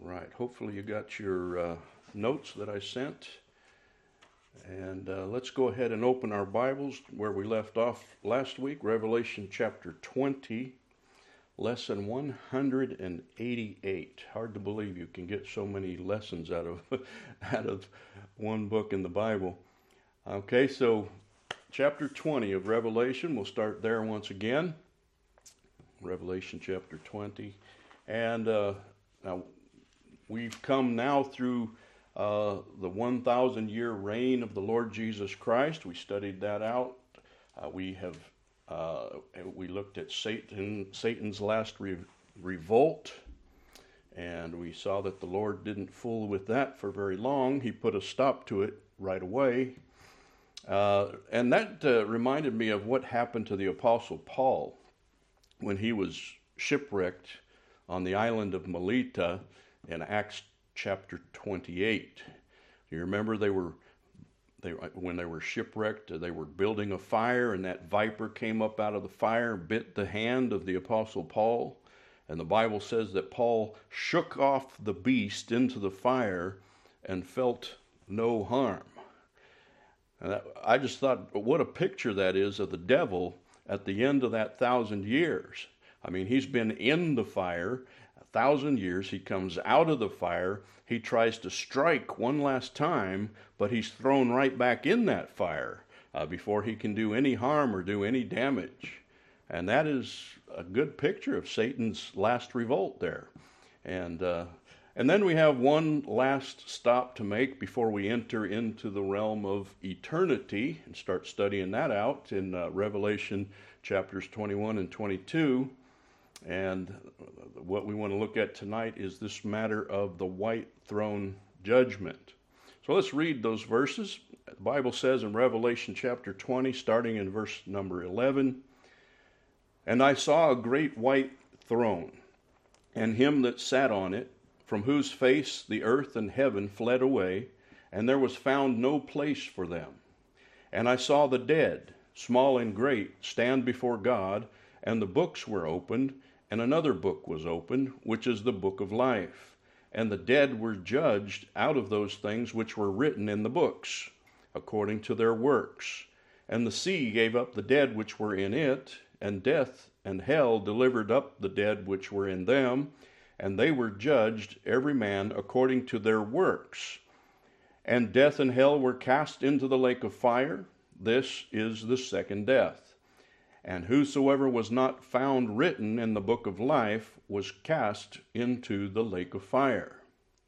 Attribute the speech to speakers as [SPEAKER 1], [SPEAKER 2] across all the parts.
[SPEAKER 1] right. Hopefully you got your notes that I sent. And let's go ahead and open our Bibles where we left off last week, Revelation chapter 20, lesson 188. Hard to believe you can get so many lessons out of out of one book in the Bible. Okay, so chapter 20 of Revelation, we'll start there once again. Revelation chapter 20. And now we've come now through the 1,000-year reign of the Lord Jesus Christ. We studied that out. We looked at Satan's last revolt, and we saw that the Lord didn't fool with that for very long. He put a stop to it right away. And that reminded me of what happened to the Apostle Paul when he was shipwrecked on the island of Melita in Acts chapter 28. You remember when they were shipwrecked, they were building a fire, and that viper came up out of the fire and bit the hand of the Apostle Paul. And the Bible says that Paul shook off the beast into the fire and felt no harm. And I just thought, what a picture that is of the devil at the end of that 1,000 years. I mean, he's been in the fire 1,000 years. He comes out of the fire. He tries to strike one last time, but he's thrown right back in that fire before he can do any harm or do any damage. And that is a good picture of Satan's last revolt there. And then we have one last stop to make before we enter into the realm of eternity and start studying that out in Revelation chapters 21 and 22. And what we want to look at tonight is this matter of the white throne judgment. So let's read those verses. The Bible says in Revelation chapter 20, starting in verse number 11, "And I saw a great white throne, and him that sat on it, from whose face the earth and heaven fled away, and there was found no place for them. And I saw the dead, small and great, stand before God, and the books were opened, and another book was opened, which is the book of life. And the dead were judged out of those things which were written in the books, according to their works. And the sea gave up the dead which were in it, and death and hell delivered up the dead which were in them, and they were judged every man according to their works. And death and hell were cast into the lake of fire. This is the second death. And whosoever was not found written in the book of life was cast into the lake of fire."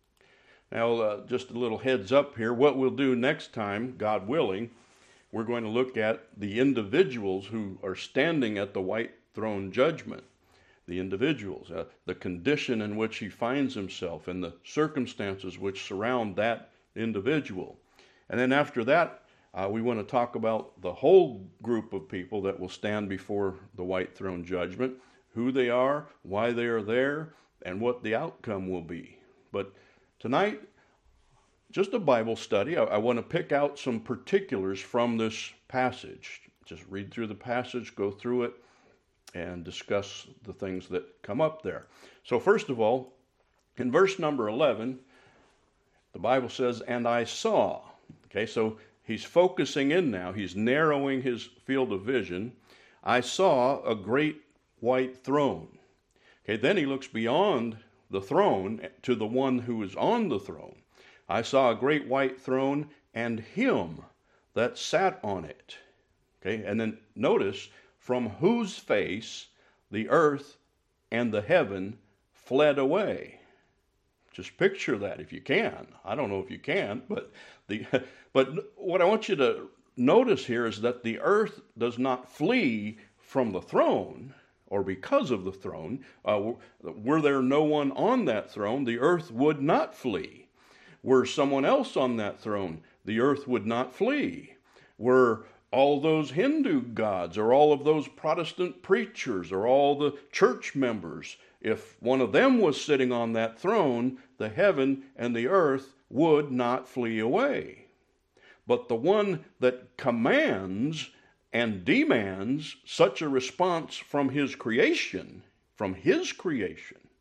[SPEAKER 1] Now, just a little heads up here. What we'll do next time, God willing, we're going to look at the individuals who are standing at the white throne judgment. The individuals, the condition in which he finds himself, and the circumstances which surround that individual. And then after that, we want to talk about the whole group of people that will stand before the white throne judgment, who they are, why they are there, and what the outcome will be. But tonight, just a Bible study. I want to pick out some particulars from this passage. Just read through the passage, go through it, and discuss the things that come up there. So first of all, in verse number 11, the Bible says, "And I saw." Okay, so he's focusing in now. He's narrowing his field of vision. "I saw a great white throne." Okay, then he looks beyond the throne to the one who is on the throne. "I saw a great white throne and him that sat on it." Okay, and then notice, "from whose face the earth and the heaven fled away." Just picture that if you can. I don't know if you can, but what I want you to notice here is that the earth does not flee from the throne or because of the throne. Were there no one on that throne, the earth would not flee. Were someone else on that throne, the earth would not flee. Were all those Hindu gods or all of those Protestant preachers or all the church members, if one of them was sitting on that throne, the heaven and the earth would not flee away. But the one that commands and demands such a response from his creation,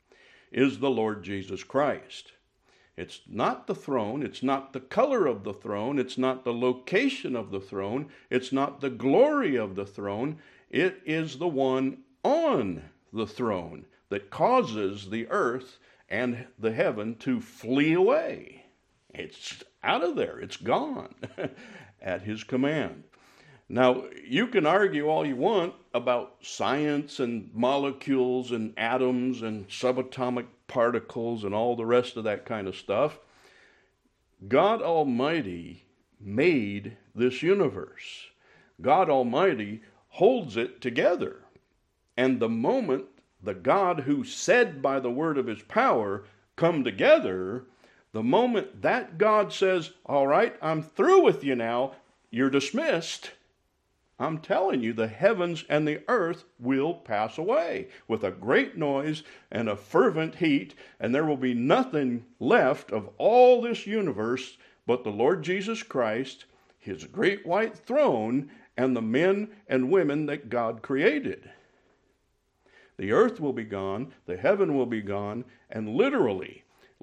[SPEAKER 1] is the Lord Jesus Christ. It's not the throne. It's not the color of the throne. It's not the location of the throne. It's not the glory of the throne. It is the one on the throne that causes the earth and the heaven to flee away. It's out of there. It's gone at his command. Now, you can argue all you want about science and molecules and atoms and subatomic particles and all the rest of that kind of stuff. God Almighty made this universe. God Almighty holds it together. And the moment the God who said by the word of his power come together, the moment that God says, all right, I'm through with you now, you're dismissed, I'm telling you, the heavens and the earth will pass away with a great noise and a fervent heat, and there will be nothing left of all this universe but the Lord Jesus Christ, his great white throne, and the men and women that God created. The earth will be gone, the heaven will be gone, and literally,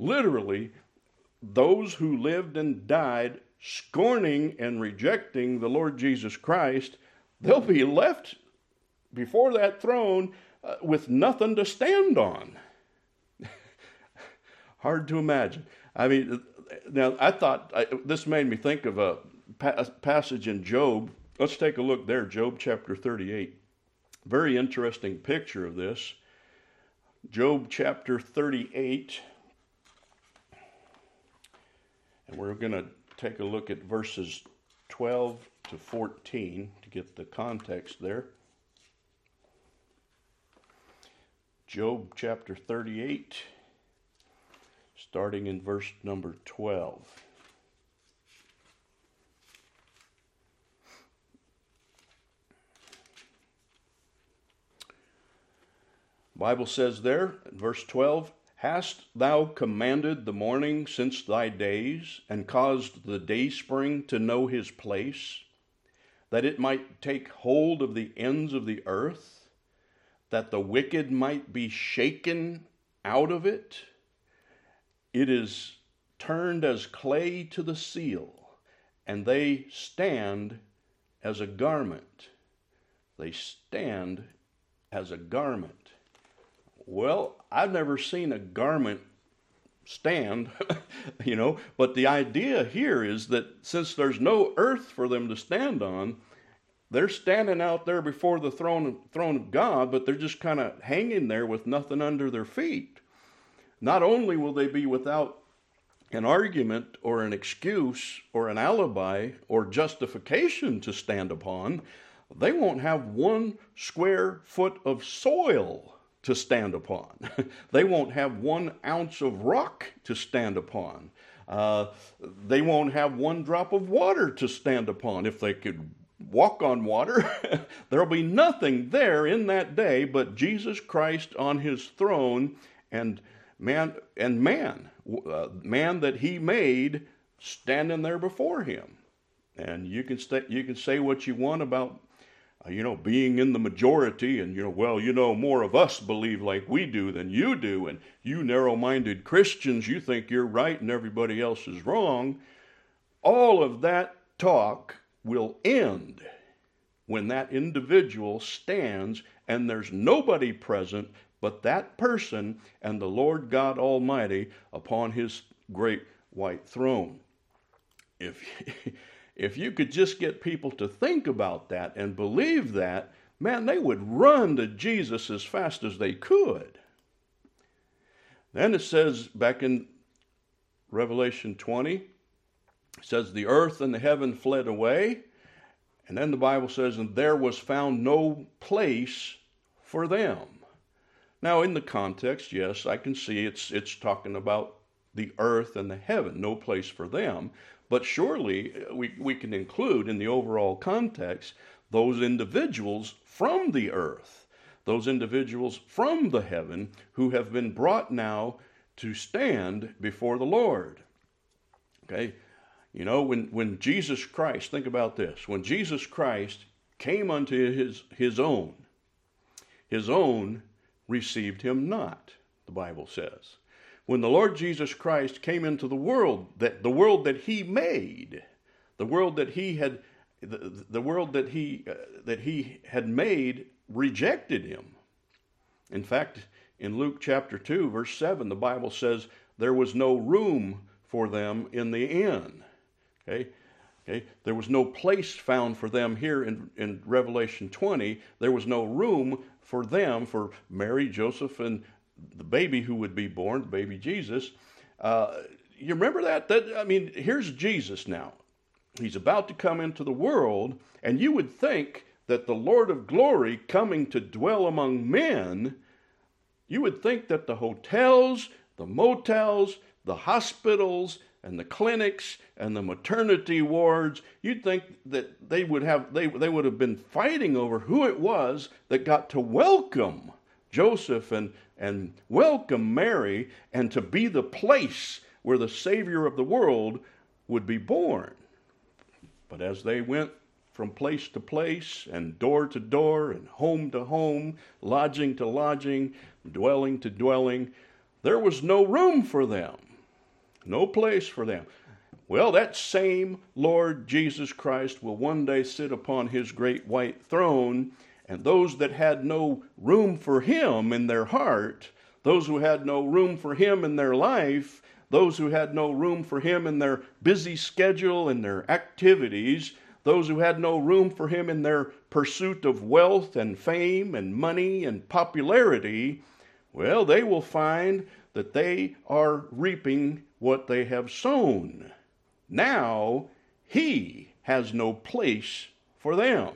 [SPEAKER 1] those who lived and died scorning and rejecting the Lord Jesus Christ, they'll be left before that throne with nothing to stand on. Hard to imagine. I mean, now I thought this made me think of a passage in Job. Let's take a look there, Job chapter 38. Very interesting picture of this. Job chapter 38. And we're going to take a look at verses 12 to 14 to get the context there. Job chapter 38, starting in verse number 12. Bible says there, in verse 12, "Hast thou commanded the morning since thy days, and caused the dayspring to know his place, that it might take hold of the ends of the earth, that the wicked might be shaken out of it? It is turned as clay to the seal, and they stand as a garment." They stand as a garment. Well, I've never seen a garment stand, but the idea here is that since there's no earth for them to stand on, they're standing out there before the throne of God, but they're just kind of hanging there with nothing under their feet. Not only will they be without an argument or an excuse or an alibi or justification to stand upon, they won't have 1 square foot of soil to stand upon. They won't have 1 ounce of rock to stand upon. They won't have 1 drop of water to stand upon. If they could walk on water, there'll be nothing there in that day but Jesus Christ on his throne and man that he made standing there before him. And you can say what you want about being in the majority and, more of us believe like we do than you do, and you narrow-minded Christians, you think you're right and everybody else is wrong. All of that talk will end when that individual stands and there's nobody present but that person and the Lord God Almighty upon his great white throne. If you could just get people to think about that and believe that, man, they would run to Jesus as fast as they could. Then it says back in Revelation 20, it says the earth and the heaven fled away. And then the Bible says, and there was found no place for them. Now in the context, yes, I can see it's talking about the earth and the heaven, no place for them. But surely we can include in the overall context those individuals from the earth, those individuals from the heaven who have been brought now to stand before the Lord. Okay, when Jesus Christ, think about this, when Jesus Christ came unto his own received him not. the Bible says. When the Lord Jesus Christ came into the world that he made, the world that he had made rejected him. In fact, in Luke chapter 2, verse 7, the Bible says there was no room for them in the inn. Okay? There was no place found for them here in Revelation 20. There was no room for them, for Mary, Joseph, and the baby who would be born, baby Jesus. You remember that? Here's Jesus now. He's about to come into the world, and you would think that the Lord of glory coming to dwell among men, you would think that the hotels, the motels, the hospitals, and the clinics and the maternity wards, you'd think that they would have been fighting over who it was that got to welcome Joseph and welcome Mary and to be the place where the Savior of the world would be born. But as they went from place to place and door to door and home to home, lodging to lodging, dwelling to dwelling, there was no room for them. No place for them. Well, that same Lord Jesus Christ will one day sit upon his great white throne, and those that had no room for him in their heart, those who had no room for him in their life, those who had no room for him in their busy schedule and their activities, those who had no room for him in their pursuit of wealth and fame and money and popularity, well, they will find that they are reaping what they have sown. Now, he has no place for them.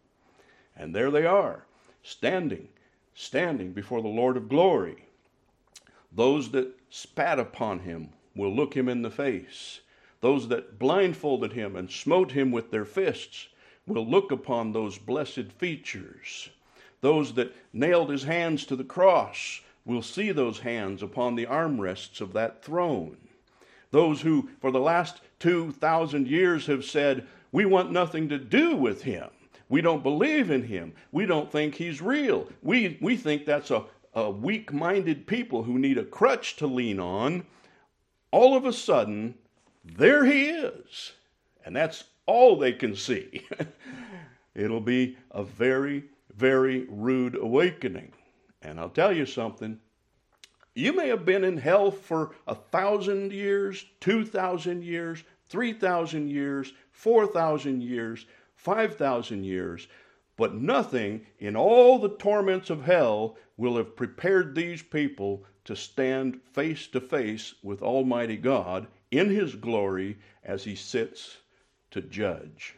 [SPEAKER 1] And there they are, standing before the Lord of glory. Those that spat upon him will look him in the face. Those that blindfolded him and smote him with their fists will look upon those blessed features. Those that nailed his hands to the cross will see those hands upon the armrests of that throne. Those who, for the last 2,000 years, have said, we want nothing to do with him. We don't believe in him. We don't think he's real. We think that's a weak-minded people who need a crutch to lean on. All of a sudden, there he is. And that's all they can see. It'll be a very, very rude awakening. And I'll tell you something. You may have been in hell for 1,000 years, 2,000 years, 3,000 years, 4,000 years, 5,000 years, but nothing in all the torments of hell will have prepared these people to stand face to face with Almighty God in his glory as he sits to judge.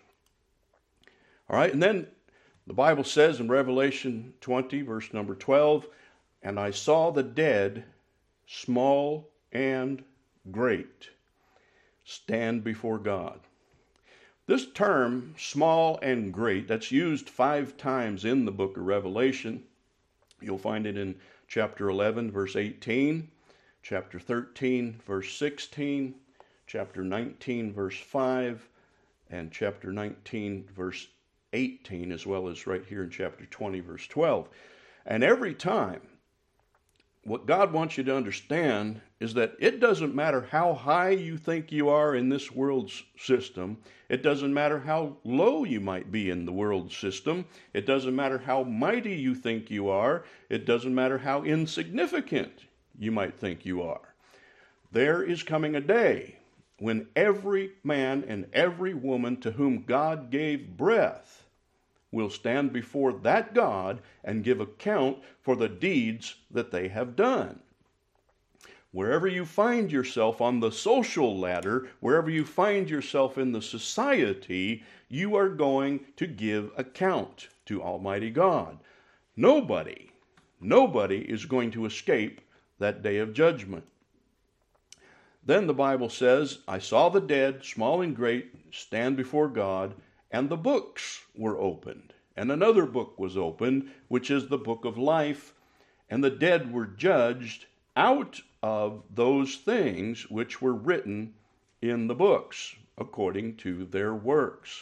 [SPEAKER 1] All right, and then the Bible says in Revelation 20, verse number 12, and I saw the dead, small and great, stand before God. This term, small and great, that's used 5 times in the book of Revelation. You'll find it in chapter 11, verse 18, chapter 13, verse 16, chapter 19, verse 5, and chapter 19, verse 18, as well as right here in chapter 20, verse 12. And every time, what God wants you to understand is that it doesn't matter how high you think you are in this world's system. It doesn't matter how low you might be in the world system. It doesn't matter how mighty you think you are. It doesn't matter how insignificant you might think you are. There is coming a day when every man and every woman to whom God gave breath will stand before that God and give account for the deeds that they have done. Wherever you find yourself on the social ladder, wherever you find yourself in the society, you are going to give account to Almighty God. Nobody is going to escape that day of judgment. Then the Bible says, I saw the dead, small and great, stand before God, and the books were opened. And another book was opened, which is the book of life, and the dead were judged out of those things which were written in the books, according to their works.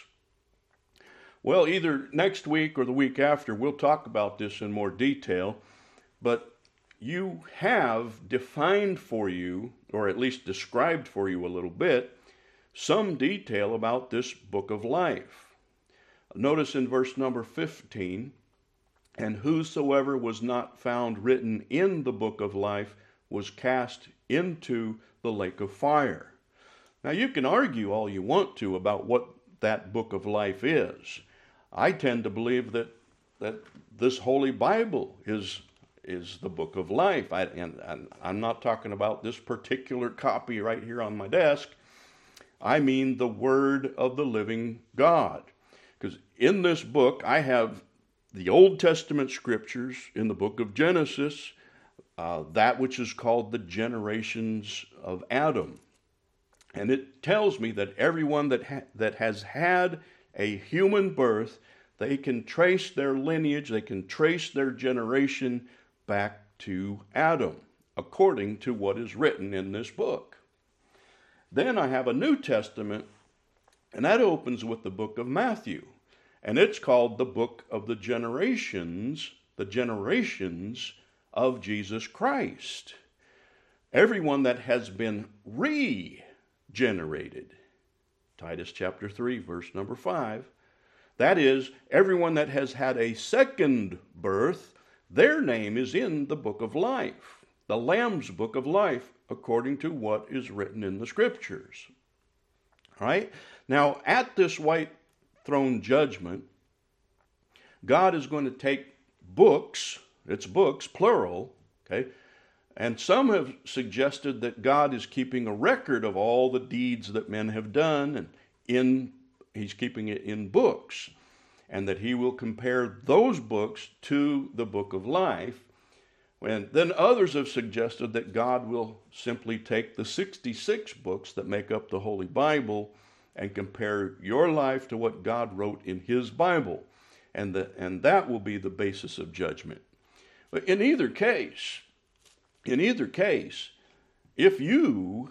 [SPEAKER 1] Well, either next week or the week after, we'll talk about this in more detail, but you have defined for you, or at least described for you a little bit, some detail about this book of life. Notice in verse number 15, and whosoever was not found written in the book of life was cast into the lake of fire. Now you can argue all you want to about what that book of life is. I tend to believe that this Holy Bible is the book of life. And I'm not talking about this particular copy right here on my desk. I mean the Word of the living God. Because in this book, I have the Old Testament scriptures in the book of Genesis, that which is called the generations of Adam. And it tells me that everyone that has had a human birth, they can trace their lineage, they can trace their generation back to Adam, according to what is written in this book. Then I have a New Testament, and that opens with the book of Matthew. And it's called the book of the generations of Jesus Christ. Everyone that has been regenerated. Titus chapter 3, verse number 5. That is, everyone that has had a second birth, their name is in the book of life, the Lamb's book of life, according to what is written in the scriptures. All right? Now, at this white throne judgment, God is going to take books, it's books, plural, okay? And some have suggested that God is keeping a record of all the deeds that men have done, and he's keeping it in books, and that he will compare those books to the book of life. And then others have suggested that God will simply take the 66 books that make up the Holy Bible and compare your life to what God wrote in his Bible. And that will be the basis of judgment. But in either case, if you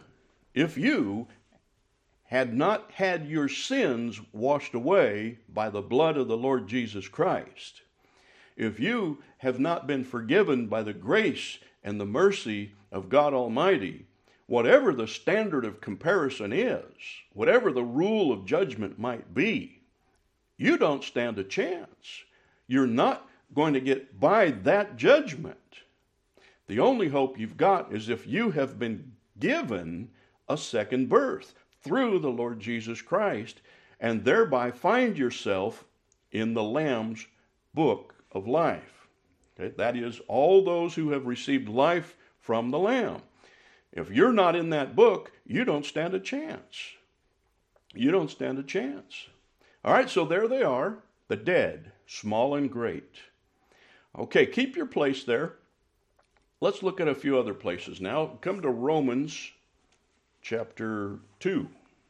[SPEAKER 1] had not had your sins washed away by the blood of the Lord Jesus Christ, if you have not been forgiven by the grace and the mercy of God Almighty, whatever the standard of comparison is, whatever the rule of judgment might be, you don't stand a chance. You're not going to get by that judgment. The only hope you've got is if you have been given a second birth through the Lord Jesus Christ, and thereby find yourself in the Lamb's book of life. Okay? That is, all those who have received life from the Lamb. If you're not in that book, you don't stand a chance. You don't stand a chance. All right, so there they are, the dead, small and great. Okay, keep your place there. Let's look at a few other places now. Come to Romans chapter 2.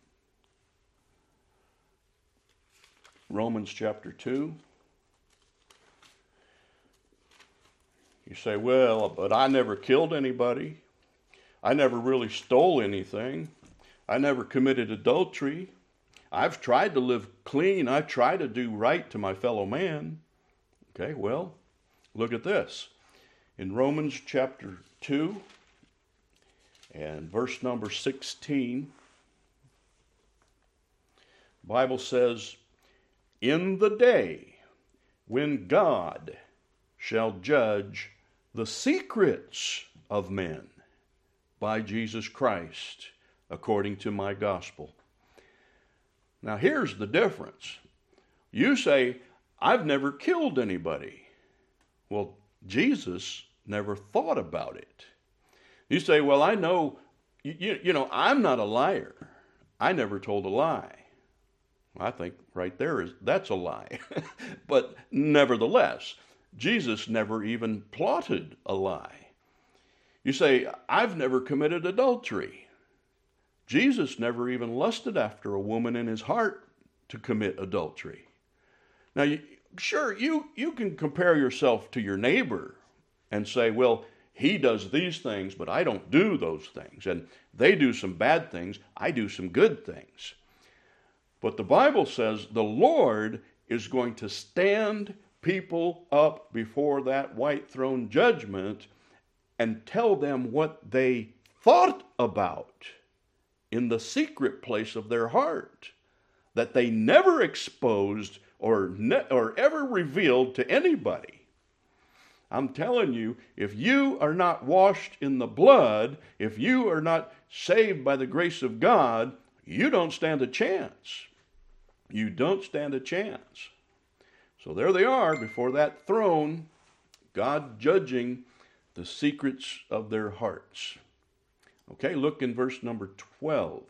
[SPEAKER 1] Romans chapter 2. You say, well, but I never killed anybody. I never really stole anything. I never committed adultery. I've tried to live clean. I try to do right to my fellow man. Okay, well, look at this. In Romans chapter 2 and verse number 16, the Bible says, in the day when God shall judge the secrets of men by Jesus Christ, according to my gospel. Now here's the difference. You say, I've never killed anybody. Well, Jesus never thought about it. You say, well, I know, you know, I'm not a liar. I never told a lie. I think right there that's a lie. But nevertheless, Jesus never even plotted a lie. You say, I've never committed adultery. Jesus never even lusted after a woman in his heart to commit adultery. Now, sure, you can compare yourself to your neighbor and say, well, he does these things, but I don't do those things. And they do some bad things, I do some good things. But the Bible says the Lord is going to stand people up before that white throne judgment and tell them what they thought about in the secret place of their heart that they never exposed or ever revealed to anybody. I'm telling you, if you are not washed in the blood, if you are not saved by the grace of God, you don't stand a chance. You don't stand a chance. So there they are before that throne, God judging the secrets of their hearts. Okay, look in verse number 12.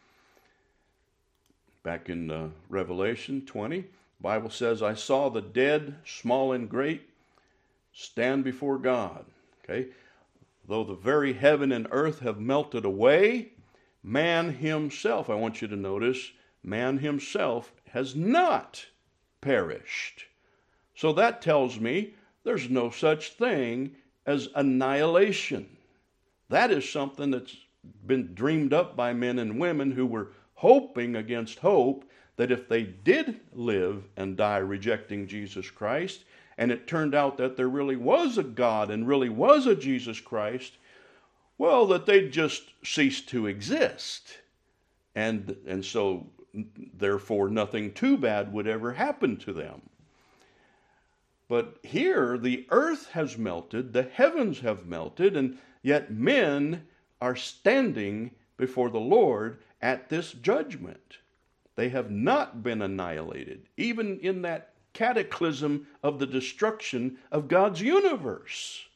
[SPEAKER 1] Back in Revelation 20, the Bible says, I saw the dead, small and great, stand before God. Okay, though the very heaven and earth have melted away, man himself, I want you to notice, man himself has not perished. So that tells me there's no such thing as annihilation. That is something that's been dreamed up by men and women who were hoping against hope that if they did live and die rejecting Jesus Christ, and it turned out that there really was a God and really was a Jesus Christ, well, that they'd just cease to exist. And so, therefore, nothing too bad would ever happen to them. But here, the earth has melted, the heavens have melted, and yet men are standing before the Lord at this judgment. They have not been annihilated, even in that cataclysm of the destruction of God's universe.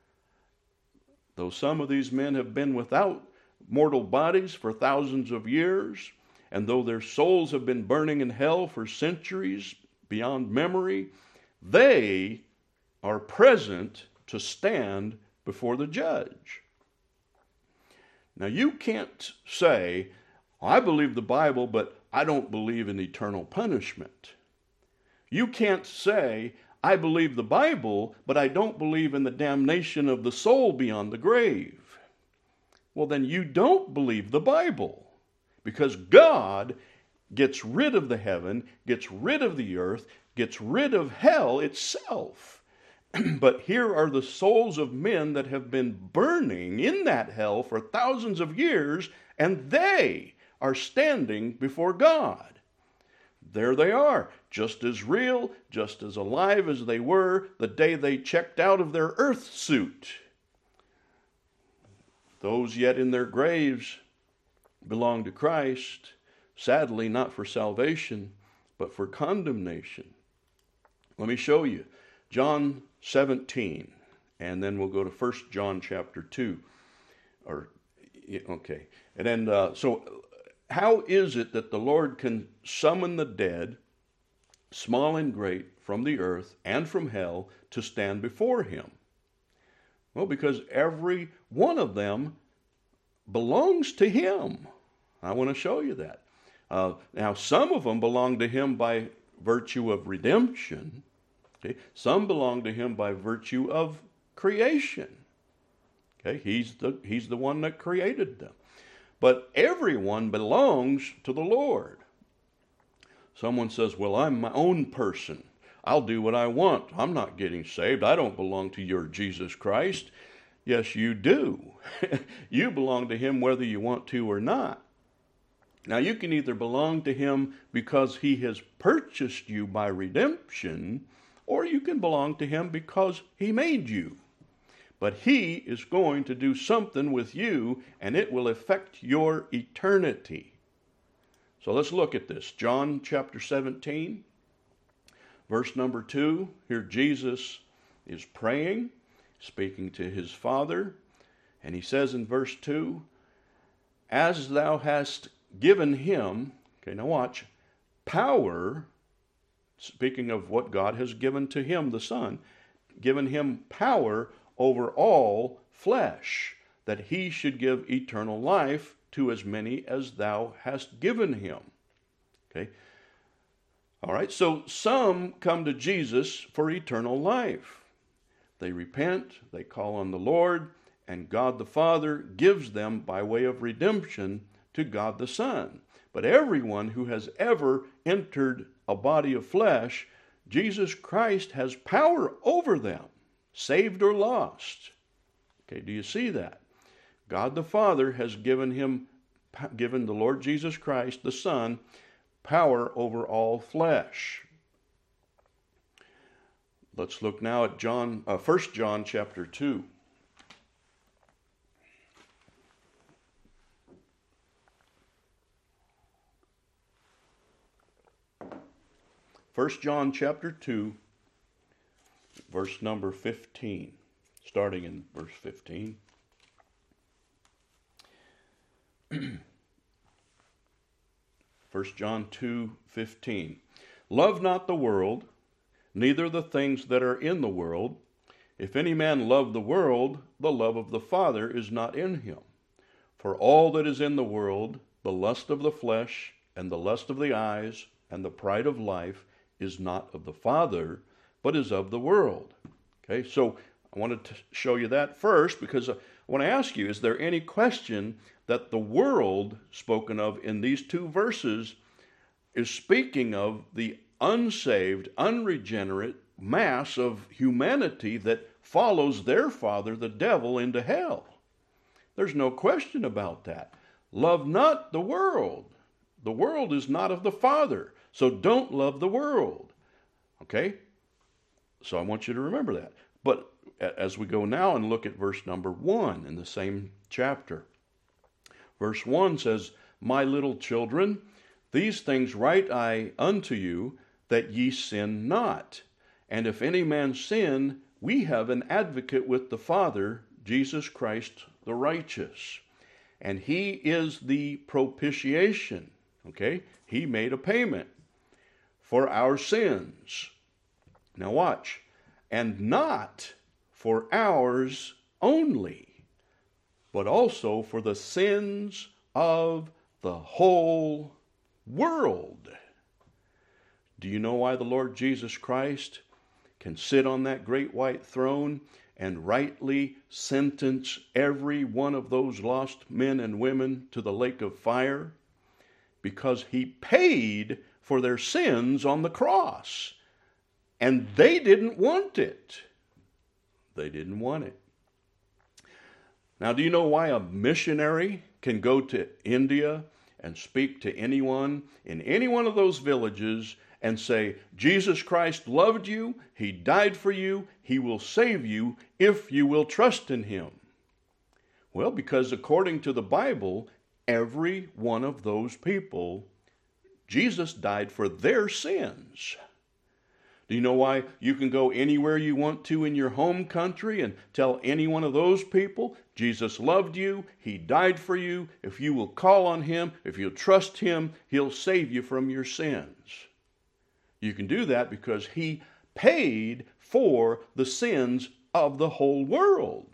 [SPEAKER 1] Though some of these men have been without mortal bodies for thousands of years, and though their souls have been burning in hell for centuries beyond memory, they are present to stand before the judge. Now, you can't say, I believe the Bible, but I don't believe in eternal punishment. You can't say, I believe the Bible, but I don't believe in the damnation of the soul beyond the grave. Well, then you don't believe the Bible, because God gets rid of the heaven, gets rid of the earth, gets rid of hell itself. But here are the souls of men that have been burning in that hell for thousands of years, and they are standing before God. There they are, just as real, just as alive as they were the day they checked out of their earth suit. Those yet in their graves belong to Christ, sadly not for salvation, but for condemnation. Let me show you. John 17, and then we'll go to 1 John chapter 2. And then, so how is it that the Lord can summon the dead, small and great, from the earth and from hell to stand before him? Well, because every one of them belongs to him. I want to show you that. Now, some of them belong to him by virtue of redemption. Okay? Some belong to him by virtue of creation. Okay? He's the one that created them. But everyone belongs to the Lord. Someone says, well, I'm my own person. I'll do what I want. I'm not getting saved. I don't belong to your Jesus Christ. Yes, you do. You belong to him whether you want to or not. Now, you can either belong to him because he has purchased you by redemption, or you can belong to him because he made you. But he is going to do something with you, and it will affect your eternity. So let's look at this. John chapter 17, verse number 2. Here Jesus is praying, speaking to his Father. And he says in verse 2, as thou hast given him, okay, now watch, power, speaking of what God has given to him, the Son, given him power over all flesh, that he should give eternal life to as many as thou hast given him. Okay? All right, so some come to Jesus for eternal life. They repent, they call on the Lord, and God the Father gives them by way of redemption to God the Son. But everyone who has ever entered a body of flesh, Jesus Christ has power over them, saved or lost. Okay, do you see that? God the Father has given the Lord Jesus Christ, the Son, power over all flesh. Let's look now at 1 John chapter 2. 1 John chapter 2, verse number 15, starting in verse 15. 1 John 2:15. Love not the world, neither the things that are in the world. If any man love the world, the love of the Father is not in him. For all that is in the world, the lust of the flesh, and the lust of the eyes, and the pride of life, is not of the Father, but is of the world. Okay, so I wanted to show you that first, because I want to ask you, is there any question that the world spoken of in these two verses is speaking of the unsaved, unregenerate mass of humanity that follows their father, the devil, into hell? There's no question about that. Love not the world. The world is not of the Father, so don't love the world. Okay? So I want you to remember that. But as we go now and look at verse number 1 in the same chapter. Verse 1 says, My little children, these things write I unto you, that ye sin not. And if any man sin, we have an advocate with the Father, Jesus Christ the righteous. And he is the propitiation. Okay? He made a payment for our sins. Now watch. And not for ours only, but also for the sins of the whole world. Do you know why the Lord Jesus Christ can sit on that great white throne and rightly sentence every one of those lost men and women to the lake of fire? Because he paid for their sins on the cross. And they didn't want it. They didn't want it. Now, do you know why a missionary can go to India and speak to anyone in any one of those villages and say, Jesus Christ loved you, he died for you, he will save you if you will trust in him? Well, because according to the Bible, every one of those people, Jesus died for their sins. Do you know why you can go anywhere you want to in your home country and tell any one of those people, Jesus loved you, he died for you, if you will call on him, if you'll trust him, he'll save you from your sins? You can do that because he paid for the sins of the whole world.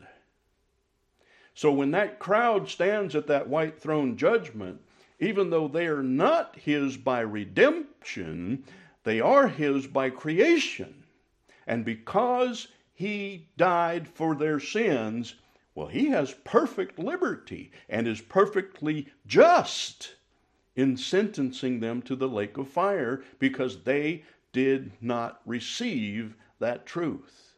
[SPEAKER 1] So when that crowd stands at that white throne judgment, even though they are not his by redemption, they are his by creation. And because he died for their sins, well, he has perfect liberty and is perfectly just in sentencing them to the lake of fire because they did not receive that truth.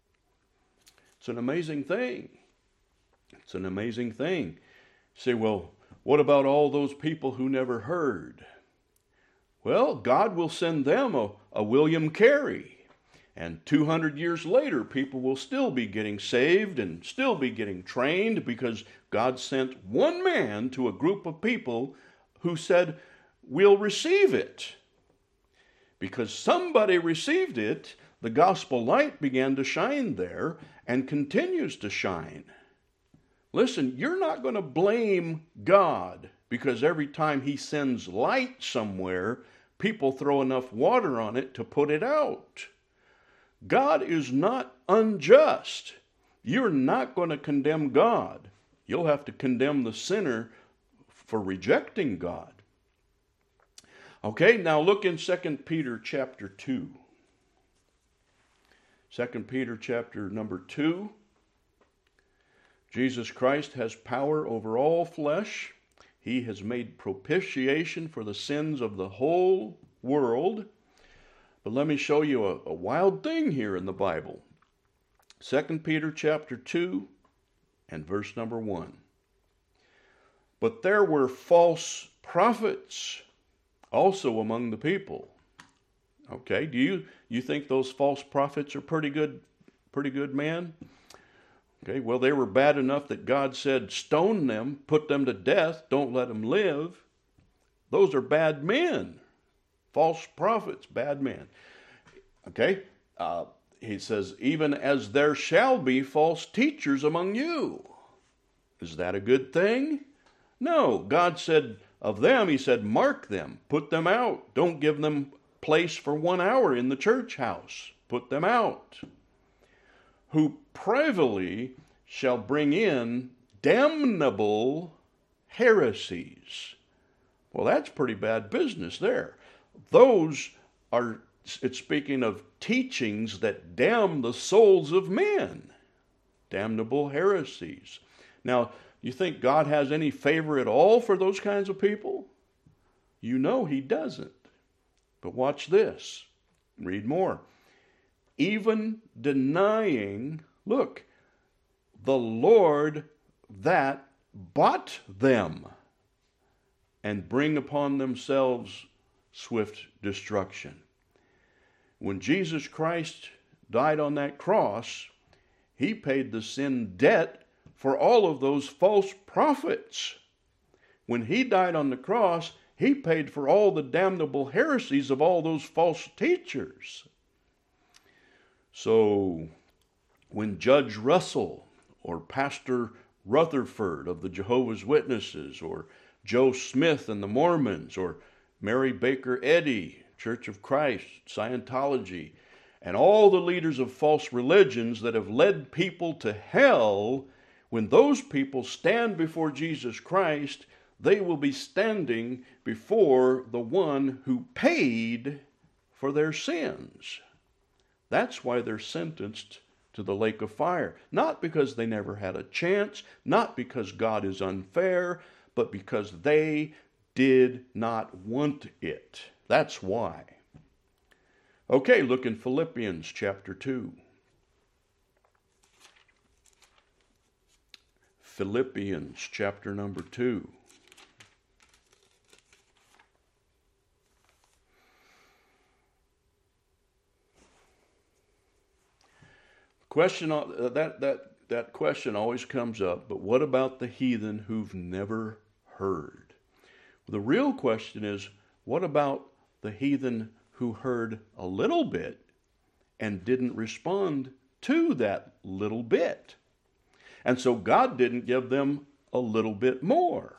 [SPEAKER 1] It's an amazing thing. It's an amazing thing. You say, well, what about all those people who never heard? Well, God will send them a William Carey. And 200 years later, people will still be getting saved and still be getting trained because God sent one man to a group of people who said, we'll receive it. Because somebody received it, the gospel light began to shine there and continues to shine. Listen, you're not going to blame God because every time he sends light somewhere, people throw enough water on it to put it out. God is not unjust. You're not going to condemn God. You'll have to condemn the sinner for rejecting God. Okay, now look in 2 Peter chapter 2. 2 Peter chapter number 2. Jesus Christ has power over all flesh. He has made propitiation for the sins of the whole world. But let me show you a wild thing here in the Bible. 2 Peter chapter 2, and verse number 1. But there were false prophets also among the people. Okay, do you think those false prophets are pretty good men? Okay, well, they were bad enough that God said, stone them, put them to death, don't let them live. Those are bad men. False prophets, bad men. Okay, he says, even as there shall be false teachers among you. Is that a good thing? No, God said of them, he said, mark them, put them out. Don't give them place for 1 hour in the church house. Put them out. Who privily shall bring in damnable heresies. Well, that's pretty bad business there. Those are, it's speaking of teachings that damn the souls of men. Damnable heresies. Now, you think God has any favor at all for those kinds of people? You know he doesn't. But watch this. Read more. Even denying, look, the Lord that bought them, and bring upon themselves swift destruction. When Jesus Christ died on that cross, he paid the sin debt for all of those false prophets. When he died on the cross, he paid for all the damnable heresies of all those false teachers. So, when Judge Russell or Pastor Rutherford of the Jehovah's Witnesses, or Joe Smith and the Mormons, or Mary Baker Eddy, Church of Christ, Scientology, and all the leaders of false religions that have led people to hell, when those people stand before Jesus Christ, they will be standing before the one who paid for their sins. That's why they're sentenced to the lake of fire. Not because they never had a chance, not because God is unfair, but because they did not want it. That's why. Okay, look in Philippians chapter 2. Philippians chapter number 2. Question that question always comes up, but what about the heathen who've never heard? The real question is, what about the heathen who heard a little bit and didn't respond to that little bit? And so God didn't give them a little bit more.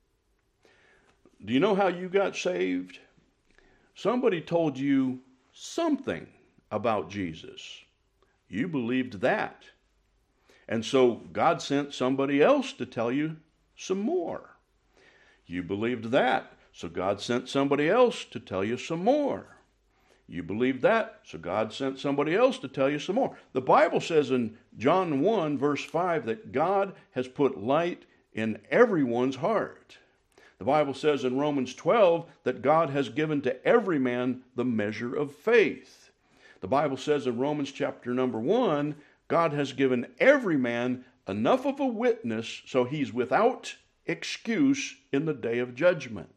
[SPEAKER 1] Do you know how you got saved? Somebody told you something about Jesus. You believed that. And so God sent somebody else to tell you some more. You believed that, so God sent somebody else to tell you some more. You believed that, so God sent somebody else to tell you some more. The Bible says in John 1, verse 5, that God has put light in everyone's heart. The Bible says in Romans 12 that God has given to every man the measure of faith. The Bible says in Romans chapter number 1, God has given every man enough of a witness so he's without excuse in the day of judgment.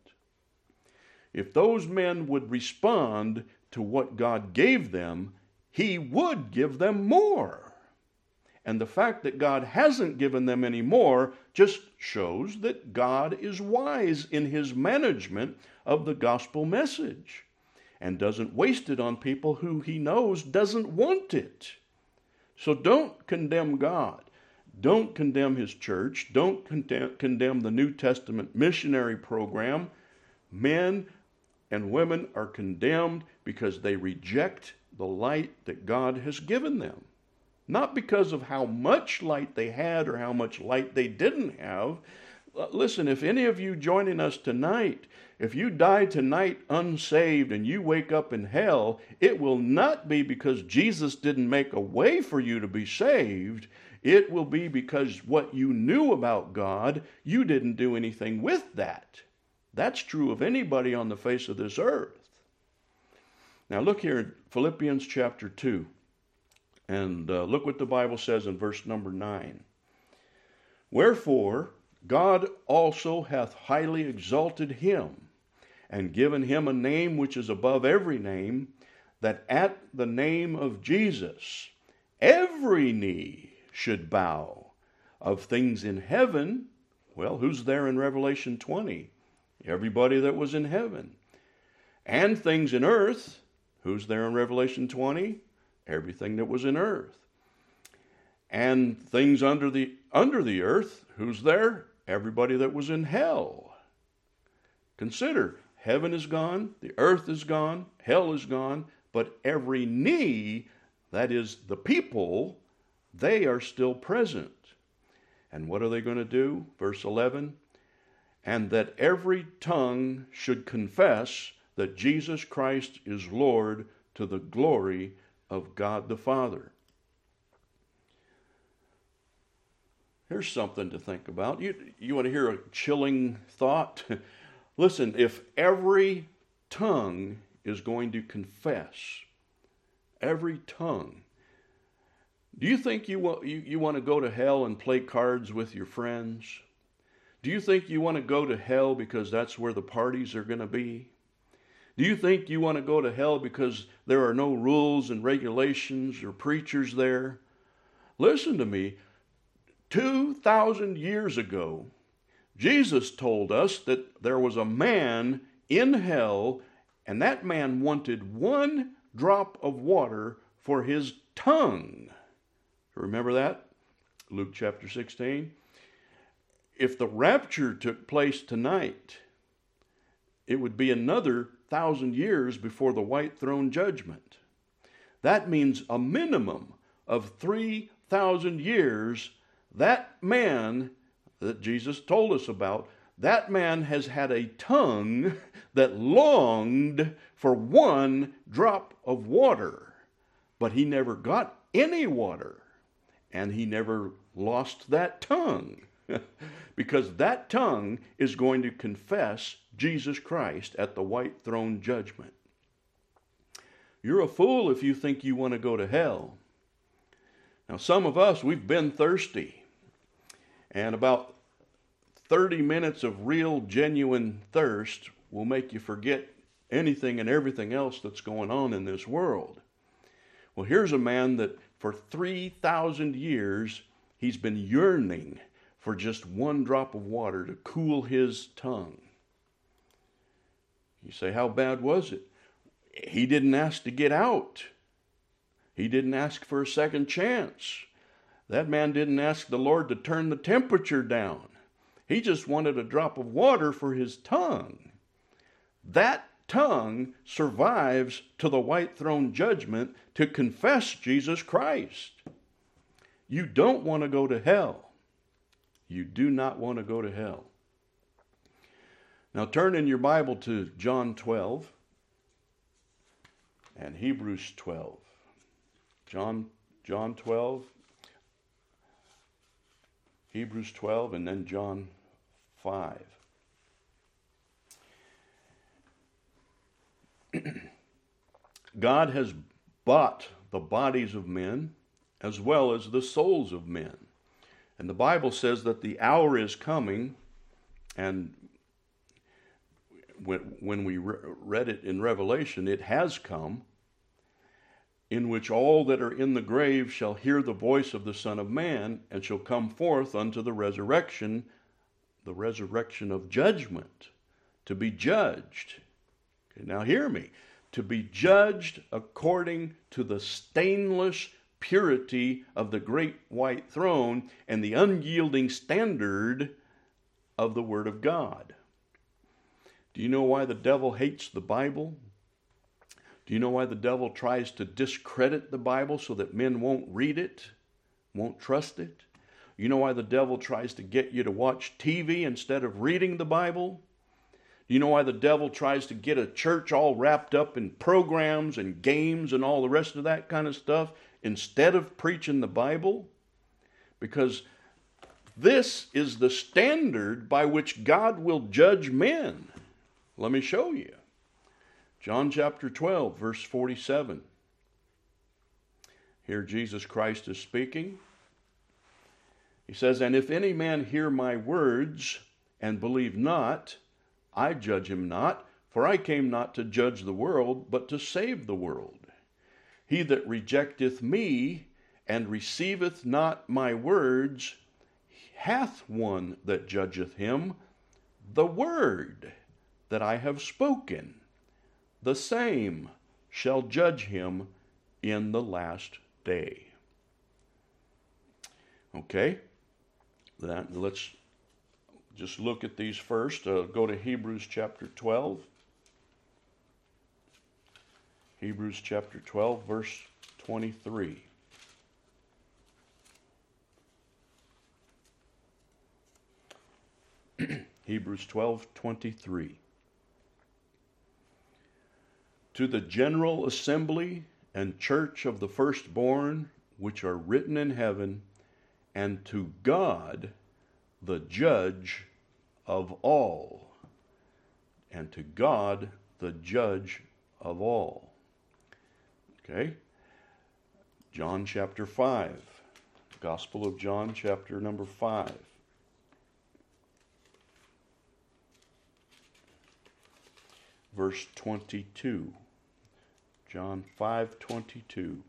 [SPEAKER 1] If those men would respond to what God gave them, he would give them more. And the fact that God hasn't given them any more just shows that God is wise in his management of the gospel message and doesn't waste it on people who he knows doesn't want it. So don't condemn God. Don't condemn his church. Don't condemn the New Testament missionary program. Men and women are condemned because they reject the light that God has given them. Not because of how much light they had or how much light they didn't have. Listen, if any of you joining us tonight, if you die tonight unsaved and you wake up in hell, it will not be because Jesus didn't make a way for you to be saved. It will be because what you knew about God, you didn't do anything with that. That's true of anybody on the face of this earth. Now look here in Philippians chapter 2, and look what the Bible says in verse number 9. Wherefore God also hath highly exalted him, and given him a name which is above every name, that at the name of Jesus every knee should bow, of things in heaven. Well, who's there in Revelation 20? Everybody that was in heaven. And things in earth. Who's there in Revelation 20? Everything that was in earth. And things under the earth. Who's there? Everybody that was in hell. Consider, heaven is gone, the earth is gone, hell is gone, but every knee, that is the people, they are still present. And what are they going to do? Verse 11, and that every tongue should confess that Jesus Christ is Lord, to the glory of God the Father. Here's something to think about. You want to hear a chilling thought? Listen, if every tongue is going to confess, every tongue, do you think you want to go to hell and play cards with your friends? Do you think you want to go to hell because that's where the parties are going to be? Do you think you want to go to hell because there are no rules and regulations or preachers there? Listen to me. 2,000 years ago, Jesus told us that there was a man in hell, and that man wanted one drop of water for his tongue. Remember that? Luke chapter 16. If the rapture took place tonight, it would be another 1,000 years before the white throne judgment. That means a minimum of 3,000 years. That man that Jesus told us about, that man has had a tongue that longed for one drop of water, but he never got any water, and he never lost that tongue, because that tongue is going to confess Jesus Christ at the white throne judgment. You're a fool if you think you want to go to hell. Now, some of us, we've been thirsty. And about 30 minutes of real, genuine thirst will make you forget anything and everything else that's going on in this world. Well, here's a man that for 3,000 years, he's been yearning for just one drop of water to cool his tongue. You say, how bad was it? He didn't ask to get out. He didn't ask for a second chance. That man didn't ask the Lord to turn the temperature down. He just wanted a drop of water for his tongue. That tongue survives to the white throne judgment to confess Jesus Christ. You don't want to go to hell. You do not want to go to hell. Now turn in your Bible to John 12 and Hebrews 12. John 12, Hebrews 12, and then John 5. God has bought the bodies of men as well as the souls of men. And the Bible says that the hour is coming, and when we read it in Revelation, it has come, in which all that are in the grave shall hear the voice of the Son of Man, and shall come forth unto the resurrection of judgment, to be judged. Okay, now hear me. To be judged according to the stainless purity of the great white throne and the unyielding standard of the Word of God. Do you know why the devil hates the Bible? Do you know why the devil tries to discredit the Bible so that men won't read it, won't trust it? You know why the devil tries to get you to watch TV instead of reading the Bible? You know why the devil tries to get a church all wrapped up in programs and games and all the rest of that kind of stuff instead of preaching the Bible? Because this is the standard by which God will judge men. Let me show you. John chapter 12, verse 47. Here Jesus Christ is speaking. He says, "And if any man hear my words and believe not, I judge him not, for I came not to judge the world, but to save the world. He that rejecteth me and receiveth not my words hath one that judgeth him. The word that I have spoken, the same shall judge him in the last day." Okay, let's just look at these first. Go to Hebrews chapter 12. Hebrews chapter 12, verse 23. Hebrews 12:23. "To the general assembly and church of the firstborn, which are written in heaven, and to God, the judge of all." And to God, the judge of all. Okay? John chapter 5. Gospel of John chapter number 5. Verse 22. John 5:22.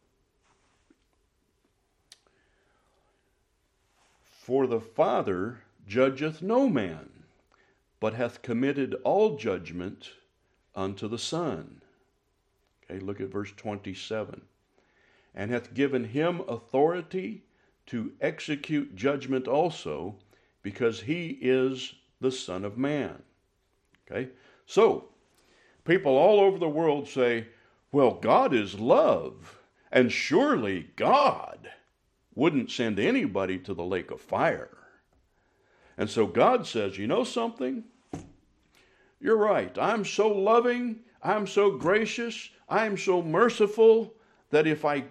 [SPEAKER 1] "For the Father judgeth no man, but hath committed all judgment unto the Son." Okay, look at verse 27. "And hath given him authority to execute judgment also, because he is the Son of Man." Okay, so people all over the world say, "Well, God is love, and surely God wouldn't send anybody to the lake of fire." And so God says, "You know something? You're right. I'm so loving, I'm so gracious, I'm so merciful that if I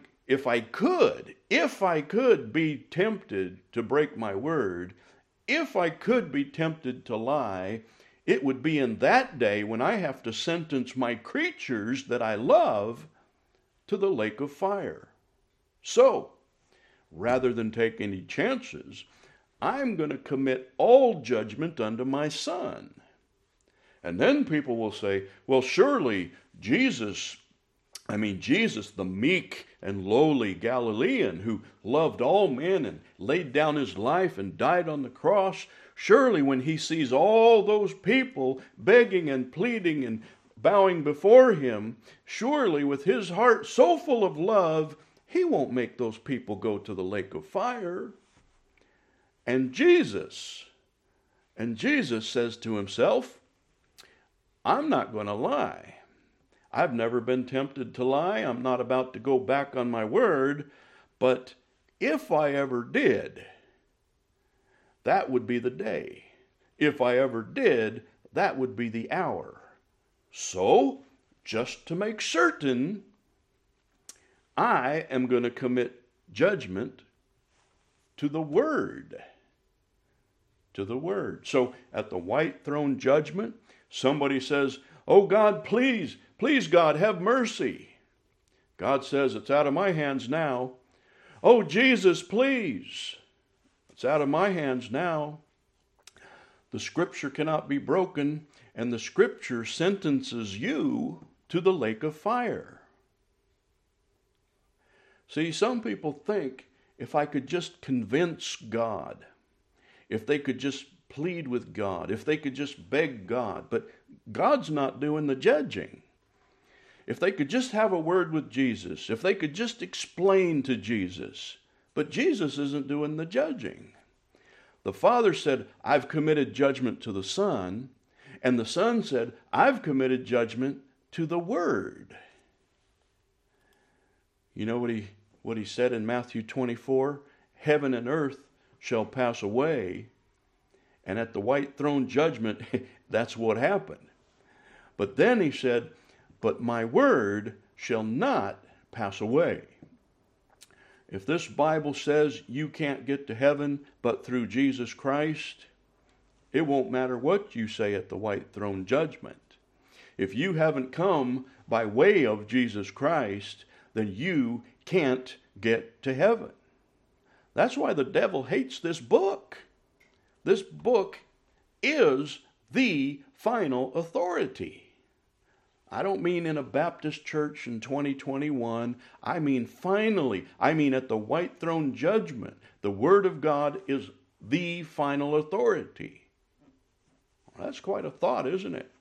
[SPEAKER 1] could be tempted to break my word, if I could be tempted to lie, it would be in that day when I have to sentence my creatures that I love to the lake of fire. So, rather than take any chances, I'm going to commit all judgment unto my Son." And then people will say, "Well, surely Jesus, the meek and lowly Galilean who loved all men and laid down his life and died on the cross, surely when he sees all those people begging and pleading and bowing before him, surely with his heart so full of love, he won't make those people go to the lake of fire." And Jesus says to himself, "I'm not going to lie. I've never been tempted to lie. I'm not about to go back on my word. But if I ever did, that would be the day. If I ever did, that would be the hour. So, just to make certain, I am going to commit judgment to the Word." To the Word. So, at the white throne judgment, somebody says, "Oh God, please God, have mercy." God says, "It's out of my hands now." "Oh Jesus, please." It's out of my hands now. The Scripture cannot be broken, and the Scripture sentences you to the lake of fire. See, some people think if I could just convince God, if they could just plead with God, if they could just beg God, but God's not doing the judging. If they could just have a word with Jesus, if they could just explain to Jesus, but Jesus isn't doing the judging. The Father said, "I've committed judgment to the Son," and the Son said, "I've committed judgment to the Word." You know what he said in Matthew 24? "Heaven and earth shall pass away," and at the white throne judgment, that's what happened. But then he said, "But my word shall not pass away." If this Bible says you can't get to heaven but through Jesus Christ, it won't matter what you say at the white throne judgment. If you haven't come by way of Jesus Christ, then you can't get to heaven. That's why the devil hates this book. This book is the final authority. I don't mean in a Baptist church in 2021. I mean finally. I mean at the white throne judgment. The Word of God is the final authority. Well, that's quite a thought, isn't it?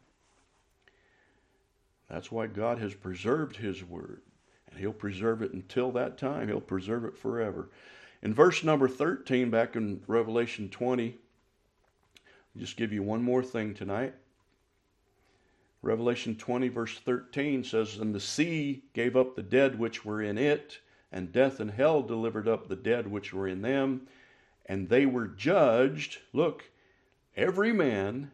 [SPEAKER 1] That's why God has preserved His Word. And He'll preserve it until that time. He'll preserve it forever. In verse number 13, back in Revelation 20, I'll just give you one more thing tonight. Revelation 20 verse 13 says, "And the sea gave up the dead which were in it, and death and hell delivered up the dead which were in them, and they were judged," look, every man,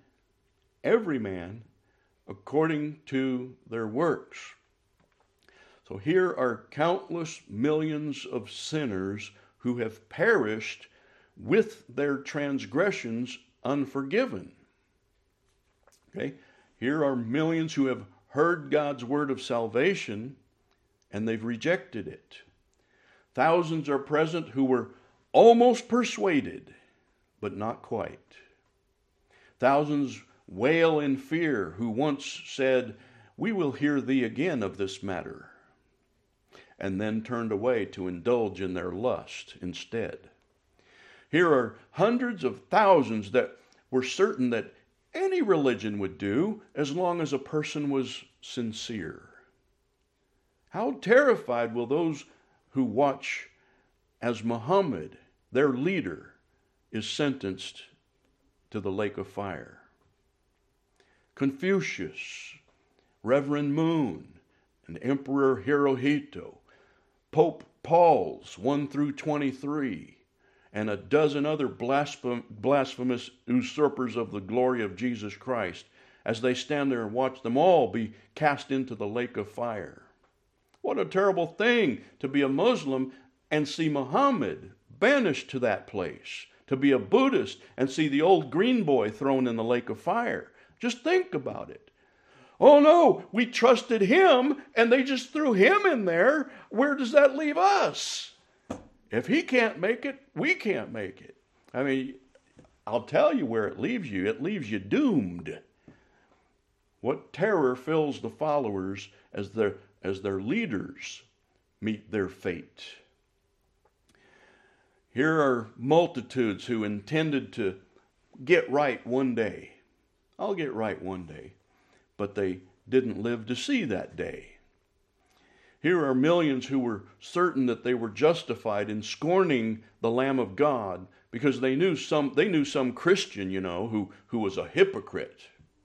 [SPEAKER 1] according to their works. So here are countless millions of sinners who have perished with their transgressions unforgiven. Okay? Here are millions who have heard God's word of salvation and they've rejected it. Thousands are present who were almost persuaded, but not quite. Thousands wail in fear who once said, "We will hear thee again of this matter," and then turned away to indulge in their lust instead. Here are hundreds of thousands that were certain that any religion would do as long as a person was sincere. How terrified will those who watch as Muhammad, their leader, is sentenced to the lake of fire. Confucius, Reverend Moon, and Emperor Hirohito, Pope Paul's 1 through 23, and a dozen other blasphemous usurpers of the glory of Jesus Christ, as they stand there and watch them all be cast into the lake of fire. What a terrible thing to be a Muslim and see Muhammad banished to that place, to be a Buddhist and see the old green boy thrown in the lake of fire. Just think about it. Oh no, we trusted him and they just threw him in there. Where does that leave us? If he can't make it, we can't make it. I mean, I'll tell you where it leaves you. It leaves you doomed. What terror fills the followers as their leaders meet their fate. Here are multitudes who intended to get right one day. I'll get right one day. But they didn't live to see that day. Here are millions who were certain that they were justified in scorning the Lamb of God because they knew some Christian, who was a hypocrite.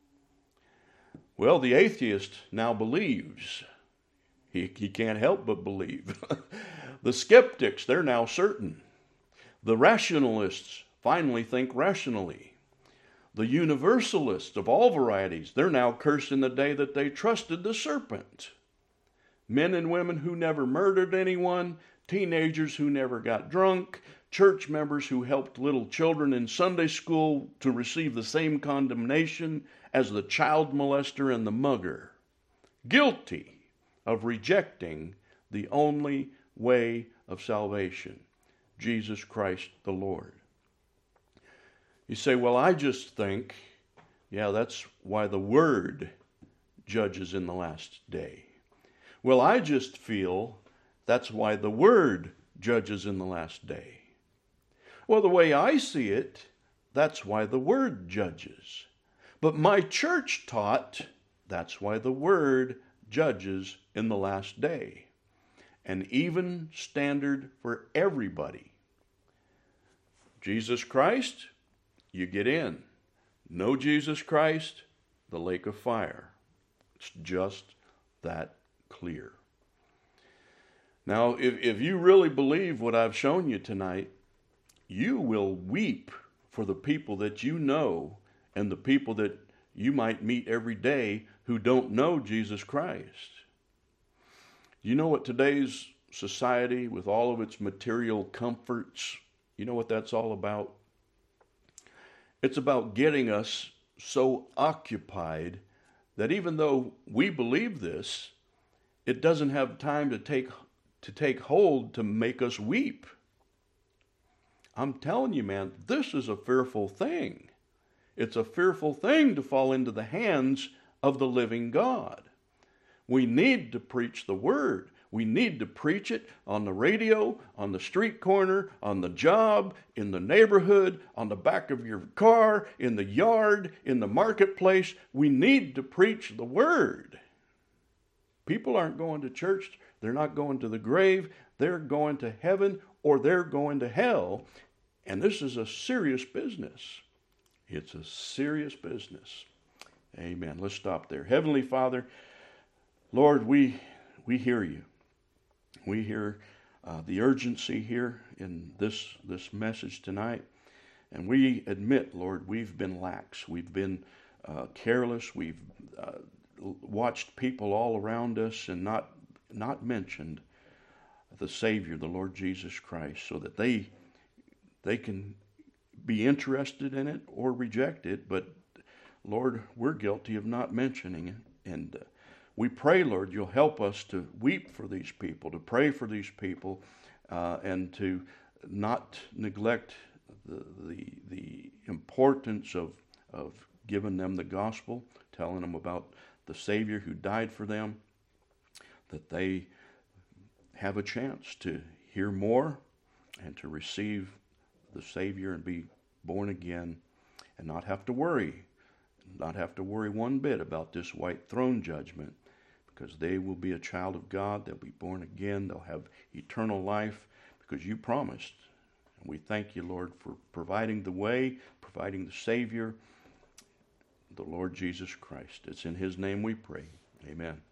[SPEAKER 1] Well, the atheist now believes. He can't help but believe. The skeptics, they're now certain. The rationalists finally think rationally. The universalists of all varieties, they're now cursed in the day that they trusted the serpent. Men and women who never murdered anyone, teenagers who never got drunk, church members who helped little children in Sunday school to receive the same condemnation as the child molester and the mugger. Guilty of rejecting the only way of salvation, Jesus Christ the Lord. You say, well, I just think, that's why the Word judges in the last day. Well, I just feel that's why the Word judges in the last day. Well, the way I see it, that's why the Word judges. But my church taught that's why the Word judges in the last day. An even standard for everybody. Jesus Christ, you get in. No Jesus Christ, the lake of fire. It's just that clear. Now, if you really believe what I've shown you tonight, you will weep for the people that you know and the people that you might meet every day who don't know Jesus Christ. You know what today's society, with all of its material comforts, you know what that's all about? It's about getting us so occupied that even though we believe this, it doesn't have time to take hold to make us weep. I'm telling you, man, this is a fearful thing. It's a fearful thing to fall into the hands of the living God. We need to preach the Word. We need to preach it on the radio, on the street corner, on the job, in the neighborhood, on the back of your car, in the yard, in the marketplace. We need to preach the Word. People aren't going to church. They're not going to the grave. They're going to heaven or they're going to hell. And this is a serious business. It's a serious business. Amen. Let's stop there. Heavenly Father, Lord, we hear you. We hear the urgency here in this message tonight. And we admit, Lord, we've been lax. We've been careless. We've watched people all around us and not mentioned the Savior, the Lord Jesus Christ, so that they can be interested in it or reject it. But, Lord, we're guilty of not mentioning it. And we pray, Lord, you'll help us to weep for these people, to pray for these people, and to not neglect the importance of giving them the gospel, telling them about the Savior who died for them, that they have a chance to hear more and to receive the Savior and be born again and not have to worry one bit about this white throne judgment, because they will be a child of God. They'll be born again. They'll have eternal life because you promised. And we thank you, Lord, for providing the way, providing the Savior, the Lord Jesus Christ. It's in His name we pray. Amen.